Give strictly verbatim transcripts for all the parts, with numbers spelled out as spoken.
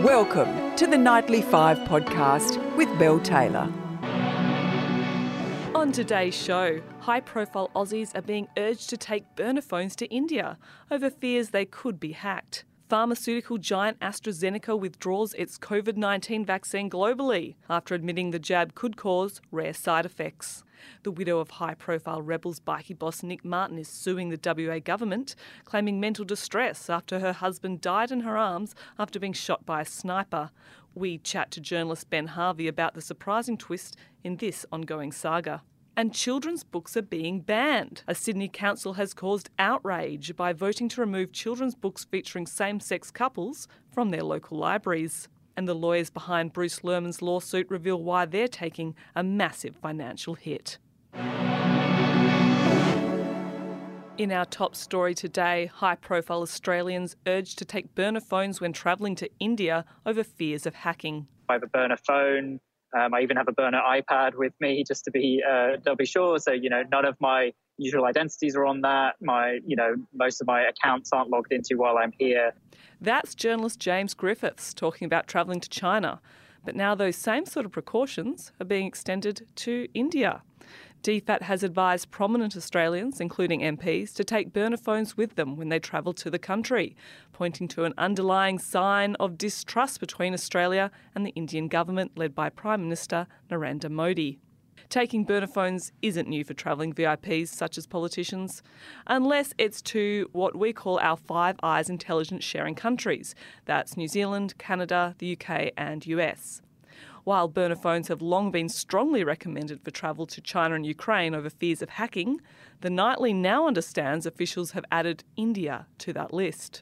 Welcome to the Nightly Five podcast with Belle Taylor. On today's show, high-profile Aussies are being urged to take burner phones to India over fears they could be hacked. Pharmaceutical giant AstraZeneca withdraws its COVID nineteen vaccine globally after admitting the jab could cause rare side effects. The widow of high-profile Rebels bikie boss Nick Martin is suing the W A government, claiming mental distress after her husband died in her arms after being shot by a sniper. We chat to journalist Ben Harvey about the surprising twist in this ongoing saga. And children's books are being banned. A Sydney council has caused outrage by voting to remove children's books featuring same-sex couples from their local libraries. And the lawyers behind Bruce Lerman's lawsuit reveal why they're taking a massive financial hit. In our top story today, high-profile Australians urged to take burner phones when travelling to India over fears of hacking. I have a burner phone. Um, I even have a burner iPad with me just to be uh, doubly sure. So, you know, none of my usual identities are on that. My, you know, most of my accounts aren't logged into while I'm here. That's journalist James Griffiths talking about travelling to China. But now those same sort of precautions are being extended to India. D FAT has advised prominent Australians, including M Ps, to take burner phones with them when they travel to the country, pointing to an underlying sign of distrust between Australia and the Indian government led by Prime Minister Narendra Modi. Taking burner phones isn't new for travelling V I Ps such as politicians, unless it's to what we call our Five Eyes intelligence sharing countries. That's New Zealand, Canada, the U K and U S. While burner phones have long been strongly recommended for travel to China and Ukraine over fears of hacking, the Nightly now understands officials have added India to that list.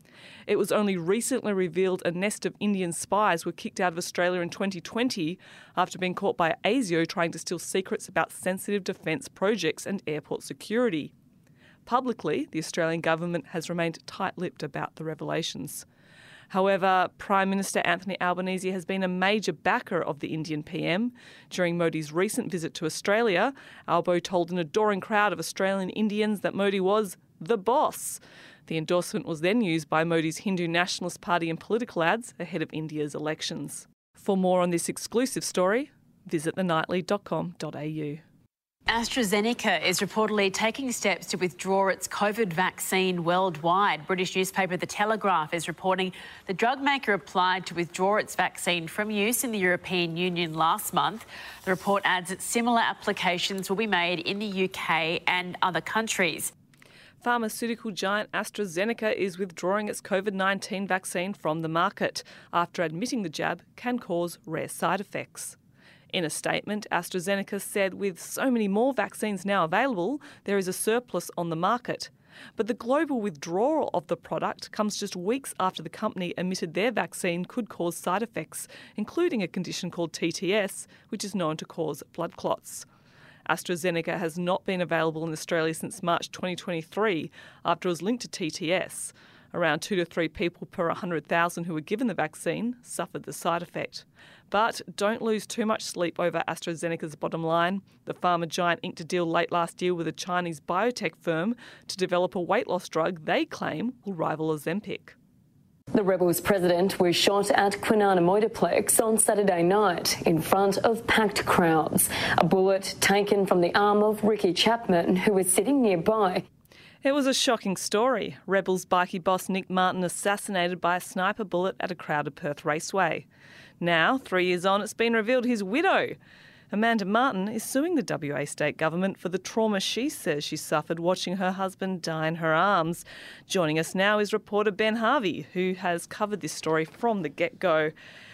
It was only recently revealed a nest of Indian spies were kicked out of Australia in twenty twenty after being caught by ASIO trying to steal secrets about sensitive defence projects and airport security. Publicly, the Australian government has remained tight-lipped about the revelations. However, Prime Minister Anthony Albanese has been a major backer of the Indian P M. During Modi's recent visit to Australia, Albo told an adoring crowd of Australian Indians that Modi was the boss. The endorsement was then used by Modi's Hindu Nationalist Party in political ads ahead of India's elections. For more on this exclusive story, visit the nightly dot com dot a u. AstraZeneca is reportedly taking steps to withdraw its COVID vaccine worldwide. British newspaper The Telegraph is reporting the drug maker applied to withdraw its vaccine from use in the European Union last month. The report adds that similar applications will be made in the U K and other countries. Pharmaceutical giant AstraZeneca is withdrawing its COVID nineteen vaccine from the market after admitting the jab can cause rare side effects. In a statement, AstraZeneca said with so many more vaccines now available, there is a surplus on the market. But the global withdrawal of the product comes just weeks after the company admitted their vaccine could cause side effects, including a condition called T T S, which is known to cause blood clots. AstraZeneca has not been available in Australia since March twenty twenty-three after it was linked to T T S. Around two to three people per one hundred thousand who were given the vaccine suffered the side effect. But don't lose too much sleep over AstraZeneca's bottom line. The pharma giant inked a deal late last year with a Chinese biotech firm to develop a weight loss drug they claim will rival Ozempic. The Rebels president was shot at Kwinana Motorplex on Saturday night in front of packed crowds. A bullet taken from the arm of Ricky Chapman, who was sitting nearby. It was a shocking story. Rebels bikie boss Nick Martin assassinated by a sniper bullet at a crowded Perth raceway. Now, three years on, it's been revealed his widow, Amanda Martin, is suing the W A state government for the trauma she says she suffered watching her husband die in her arms. Joining us now is reporter Ben Harvey, who has covered this story from the get-go.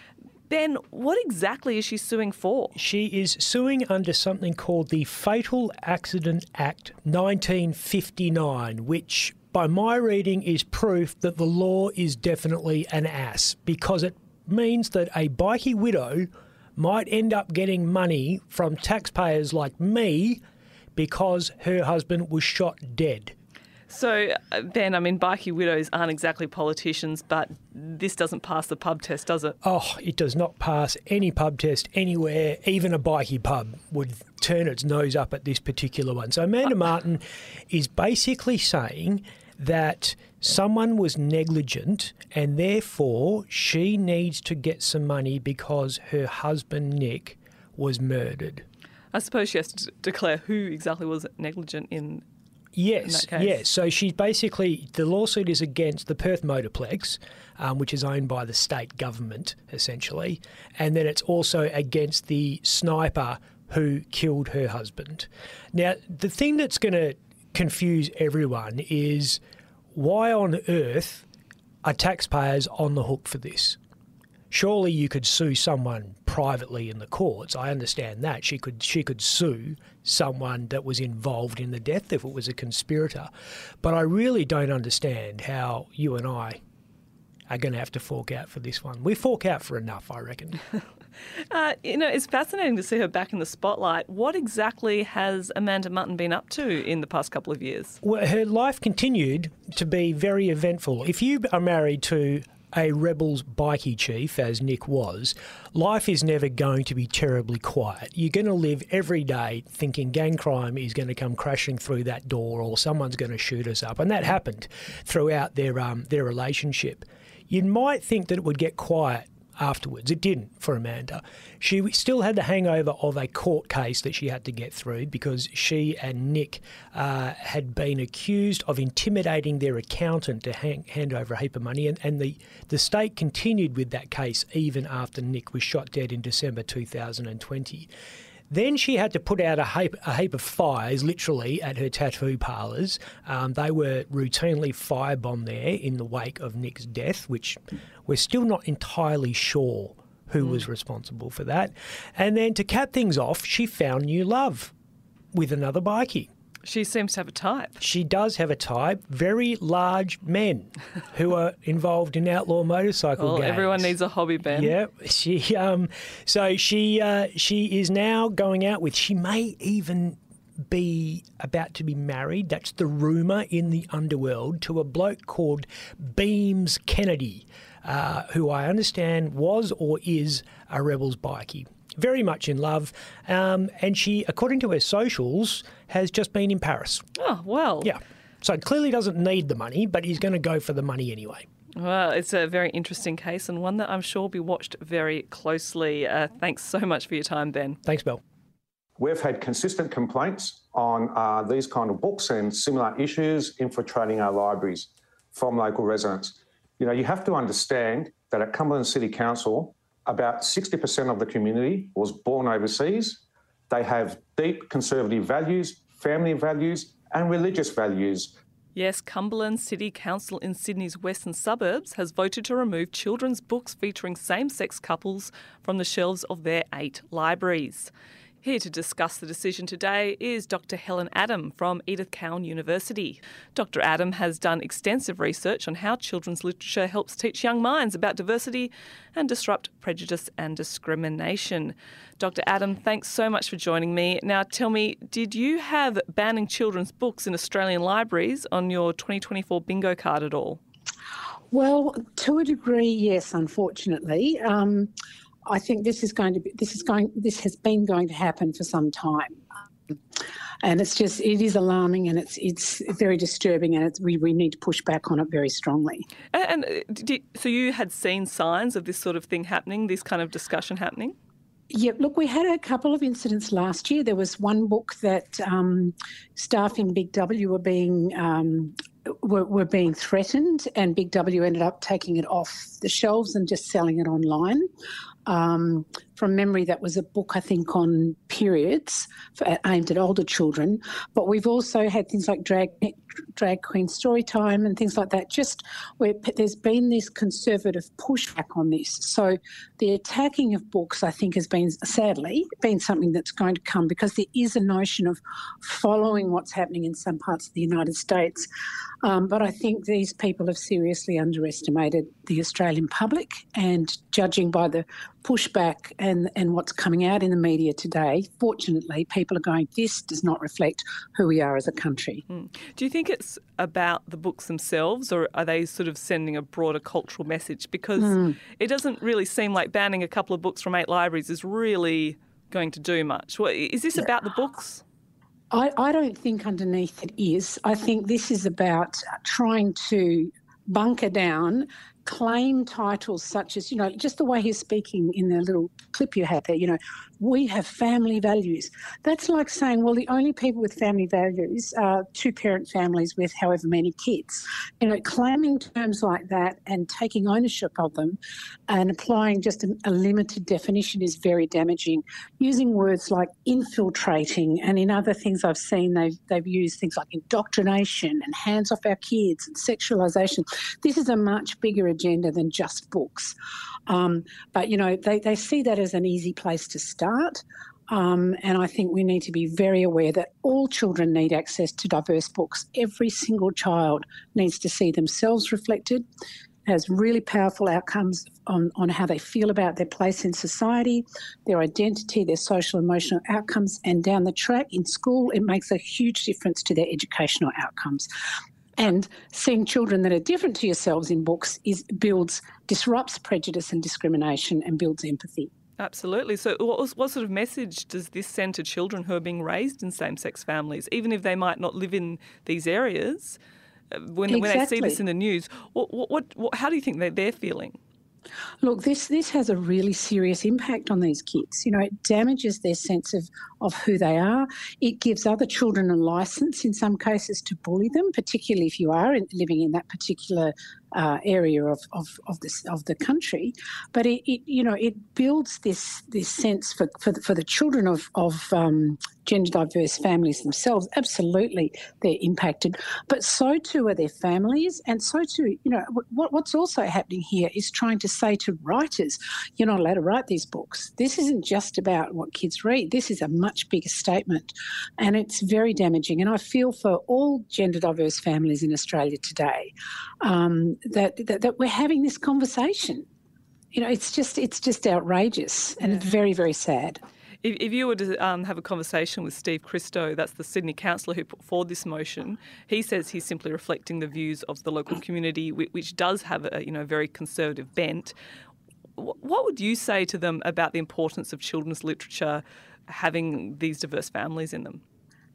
Ben, what exactly is she suing for? She is suing under something called the Fatal Accident Act nineteen fifty-nine, which, by my reading, is proof that the law is definitely an ass, because it means that a bikie widow might end up getting money from taxpayers like me because her husband was shot dead. So, Ben, I mean, bikie widows aren't exactly politicians, but this doesn't pass the pub test, does it? Oh, it does not pass any pub test anywhere. Even a bikie pub would turn its nose up at this particular one. So Amanda Martin is basically saying that someone was negligent and therefore she needs to get some money because her husband, Nick, was murdered. I suppose she has to declare who exactly was negligent in Yes, in that case. yes. So she's basically, the lawsuit is against the Perth Motorplex, um, which is owned by the state government, essentially, and then it's also against the sniper who killed her husband. Now, the thing that's going to confuse everyone is why on earth are taxpayers on the hook for this? Surely you could sue someone privately in the courts. I understand that. She could she could sue someone that was involved in the death if it was a conspirator. But I really don't understand how you and I are going to have to fork out for this one. We fork out for enough, I reckon. uh, you know, it's fascinating to see her back in the spotlight. What exactly has Amanda Mutton been up to in the past couple of years? Well, her life continued to be very eventful. If you are married to a Rebels bikie chief, as Nick was, life is never going to be terribly quiet. You're going to live every day thinking gang crime is going to come crashing through that door or someone's going to shoot us up. And that happened throughout their um, their relationship. You might think that it would get quiet afterwards. It didn't for Amanda. She still had the hangover of a court case that she had to get through because she and Nick uh, had been accused of intimidating their accountant to hang, hand over a heap of money, and, and the, the state continued with that case even after Nick was shot dead in December two thousand twenty. Then she had to put out a heap, a heap of fires, literally, at her tattoo parlours. Um, they were routinely firebombed there in the wake of Nick's death, which we're still not entirely sure who mm. was responsible for that. And then to cap things off, she found new love with another bikie. She seems to have a type. She does have a type. Very large men who are involved in outlaw motorcycle well, gangs. Everyone needs a hobby, Ben. Yeah. She, um, so she, uh, she is now going out with, she may even be about to be married. That's the rumour in the underworld, to a bloke called Beams Kennedy, uh, who I understand was or is a Rebels bikie. Very much in love. Um, and she, according to her socials, has just been in Paris. Oh, well. Yeah. So clearly doesn't need the money, but he's going to go for the money anyway. Well, it's a very interesting case and one that I'm sure will be watched very closely. Uh, thanks so much for your time, Ben. Thanks, Bill. We've had consistent complaints on uh, these kind of books and similar issues infiltrating our libraries from local residents. You know, you have to understand that at Cumberland City Council, about sixty percent of the community was born overseas. They have deep conservative values, family values, and religious values. Yes, Cumberland City Council in Sydney's western suburbs has voted to remove children's books featuring same-sex couples from the shelves of their eight libraries. Here to discuss the decision today is Doctor Helen Adam from Edith Cowan University. Doctor Adam has done extensive research on how children's literature helps teach young minds about diversity and disrupt prejudice and discrimination. Doctor Adam, thanks so much for joining me. Now tell me, did you have banning children's books in Australian libraries on your twenty twenty-four bingo card at all? Well, to a degree, yes, unfortunately. Um, I think this is going to be, this is going, this has been going to happen for some time. And it's just, it is alarming and it's it's very disturbing and it's, we, we need to push back on it very strongly. And, and did, so you had seen signs of this sort of thing happening, this kind of discussion happening? Yeah, look, we had a couple of incidents last year. There was one book that um, staff in Big W were being um, were, were being threatened, and Big W ended up taking it off the shelves and just selling it online. Um, from memory, that was a book, I think, on periods for, aimed at older children. But we've also had things like drag drag queen story time and things like that, just where there's been this conservative pushback on this. So the attacking of books, I think, has been, sadly, been something that's going to come, because there is a notion of following what's happening in some parts of the United States. Um, but I think these people have seriously underestimated the Australian public, and judging by the pushback and, and what's coming out in the media today, fortunately, people are going, this does not reflect who we are as a country. Mm. Do you think it's about the books themselves, or are they sort of sending a broader cultural message? Because mm. it doesn't really seem like banning a couple of books from eight libraries is really going to do much. Well, is this yeah. about the books? I, I don't think underneath it is. I think this is about trying to bunker down claim titles such as, you know, just the way he's speaking in the little clip you had there, you know, we have family values. That's like saying, well, the only people with family values are two-parent families with however many kids. You know, claiming terms like that and taking ownership of them and applying just a, a limited definition is very damaging. Using words like infiltrating, and in other things I've seen they've, they've used things like indoctrination and hands off our kids and sexualisation. This is a much bigger agenda than just books. Um, but, you know, they, they see that as an easy place to start. Um, and I think we need to be very aware that all children need access to diverse books. Every single child needs to see themselves reflected, has really powerful outcomes on, on how they feel about their place in society, their identity, their social emotional outcomes, and down the track in school, it makes a huge difference to their educational outcomes. And seeing children that are different to yourselves in books is builds, disrupts prejudice and discrimination and builds empathy. Absolutely. So what, what sort of message does this send to children who are being raised in same-sex families, even if they might not live in these areas? When, exactly. when they see this in the news, what, what, what, how do you think that they're feeling? Look, this this has a really serious impact on these kids. You know, it damages their sense of, of who they are. It gives other children a licence in some cases to bully them, particularly if you are in, living in that particular uh, area of of of, this, of the country. But it, it you know it builds this this sense for for the, for the children of of um, gender diverse families themselves. Absolutely, they're impacted, but so too are their families, and so too, you know, what what's also happening here is trying to say to writers, you're not allowed to write these books. This isn't just about what kids read. This is a much bigger statement, and it's very damaging. And I feel for all gender diverse families in Australia today um, that, that that we're having this conversation. You know, it's just it's just outrageous, and yeah. It's very, very sad. If, if you were to um, have a conversation with Steve Christo, that's the Sydney councillor who put forward this motion, he says he's simply reflecting the views of the local community, which, which does have a you know very conservative bent. What would you say to them about the importance of children's literature having these diverse families in them?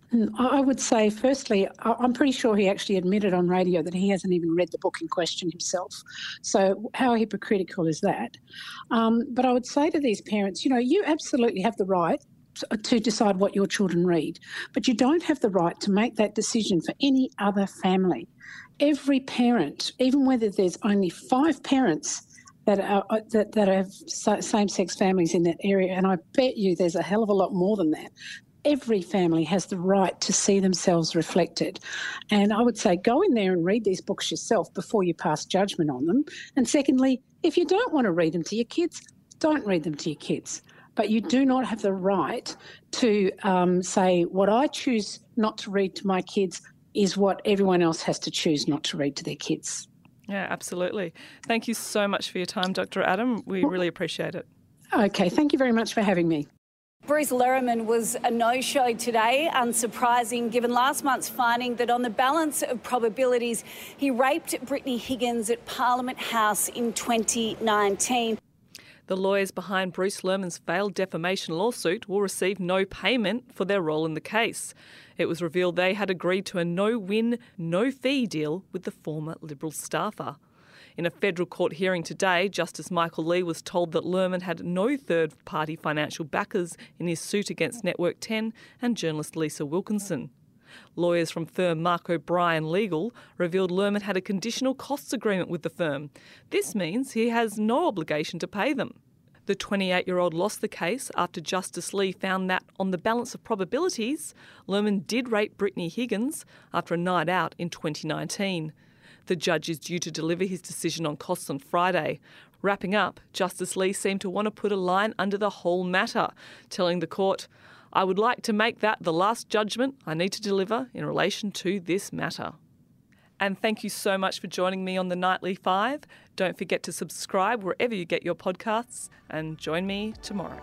I would say, firstly, I'm pretty sure he actually admitted on radio that he hasn't even read the book in question himself. So how hypocritical is that? Um, but I would say to these parents, you know, you absolutely have the right to decide what your children read, but you don't have the right to make that decision for any other family. Every parent, even whether there's only five parents that are that, that have same-sex families in that area, and I bet you there's a hell of a lot more than that, every family has the right to see themselves reflected. And I would say go in there and read these books yourself before you pass judgment on them. And secondly, if you don't want to read them to your kids, don't read them to your kids. But you do not have the right to um, say what I choose not to read to my kids is what everyone else has to choose not to read to their kids. Yeah, absolutely. Thank you so much for your time, Doctor Adam. We really appreciate it. Okay, thank you very much for having me. Bruce Lehrmann was a no-show today, unsurprising given last month's finding that on the balance of probabilities, he raped Brittany Higgins at Parliament House in twenty nineteen. The lawyers behind Bruce Lehrmann's failed defamation lawsuit will receive no payment for their role in the case. It was revealed they had agreed to a no-win, no-fee deal with the former Liberal staffer. In a federal court hearing today, Justice Michael Lee was told that Lehrmann had no third-party financial backers in his suit against Network ten and journalist Lisa Wilkinson. Lawyers from firm Mark O'Brien Legal revealed Lehrmann had a conditional costs agreement with the firm. This means he has no obligation to pay them. The twenty-eight-year-old lost the case after Justice Lee found that, on the balance of probabilities, Lehrmann did rape Brittany Higgins after a night out in twenty nineteen. The judge is due to deliver his decision on costs on Friday. Wrapping up, Justice Lee seemed to want to put a line under the whole matter, telling the court, "I would like to make that the last judgment I need to deliver in relation to this matter." And thank you so much for joining me on the Nightly Five. Don't forget to subscribe wherever you get your podcasts, and join me tomorrow.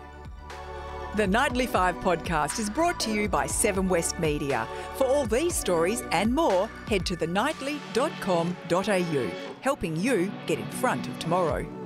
The Nightly Five podcast is brought to you by Seven West Media. For all these stories and more, head to the nightly dot com dot a u, helping you get in front of tomorrow.